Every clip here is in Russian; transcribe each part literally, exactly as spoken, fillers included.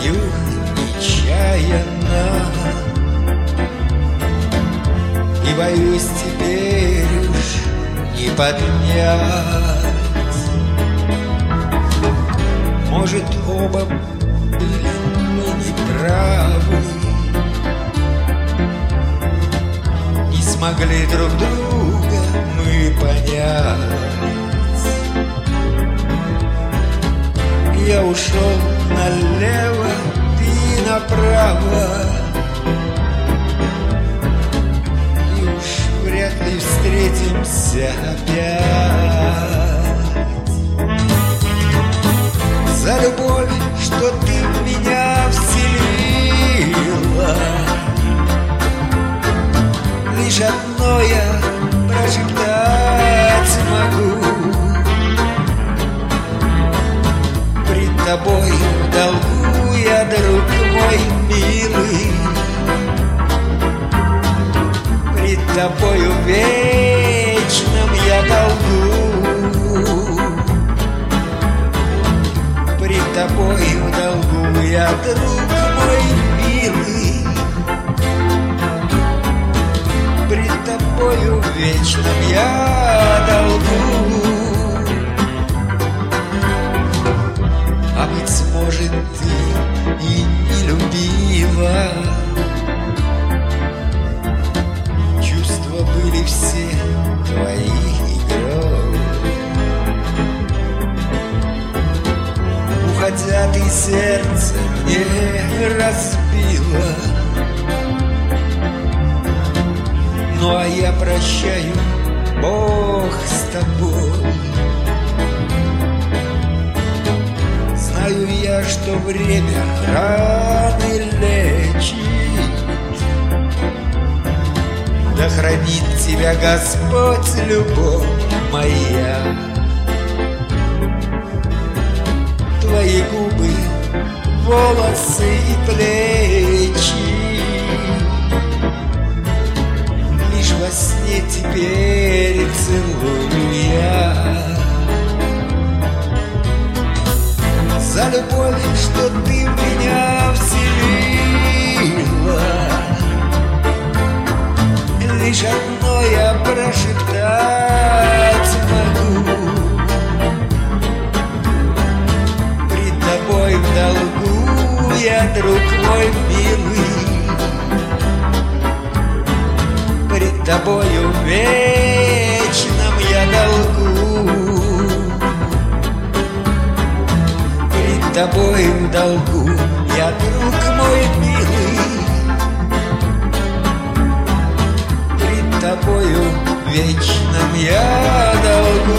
звоню нечаянно и боюсь теперь уж не поднять. Может, оба были мы неправы, не смогли друг друга мы понять. Я ушел налево, ты направо, и уж вряд ли встретимся опять. За любовь, что ты в меня вселила, лишь одно я прошептать могу: пред тобой в долгу я, друг мой милый, пред тобою в вечном я долгу, пред тобою в долгу я, друг мой милый, пред тобою в вечном я долгу. А быть может, ты и не любила, чувства были все твои игрой. Уходя, ты сердце мне разбила, ну а я прощаю, Бог с тобой. Знаю я, что время раны лечит, да хранит тебя Господь, любовь моя. Твои губы, волосы и плечи лишь во сне теперь целую я. За любовь, что ты в меня вселила, лишь одно я прошептать могу: пред тобой в долгу я, друг мой милый, пред тобою в вечном я долгу, пред тобою в долгу я, друг мой милый, пред тобою в вечном я долгу.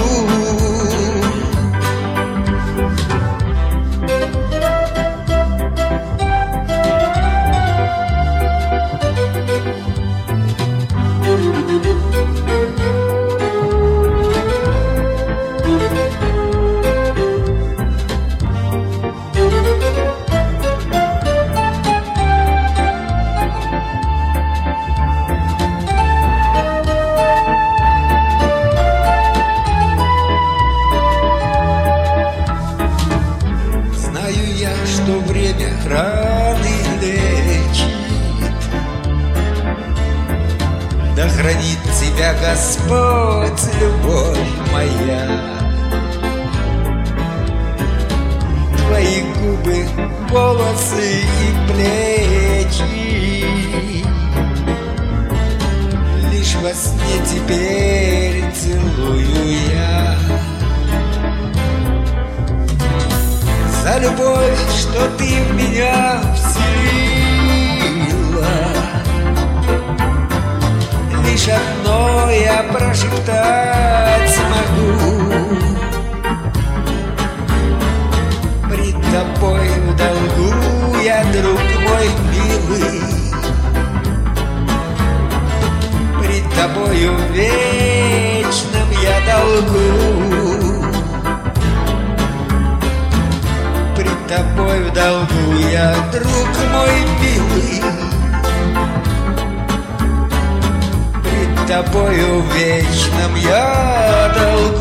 Что время раны лечит, да хранит тебя Господь, любовь моя. Твои губы, волосы и плечи лишь во сне теперь целую я. За любовь, что ты в меня вселила, лишь одно я прошептать смогу: пред тобой в долгу я, друг мой милый, пред тобою в вечном я долгу, пред тобой в долгу я, друг мой милый, пред тобою в вечном я долгу.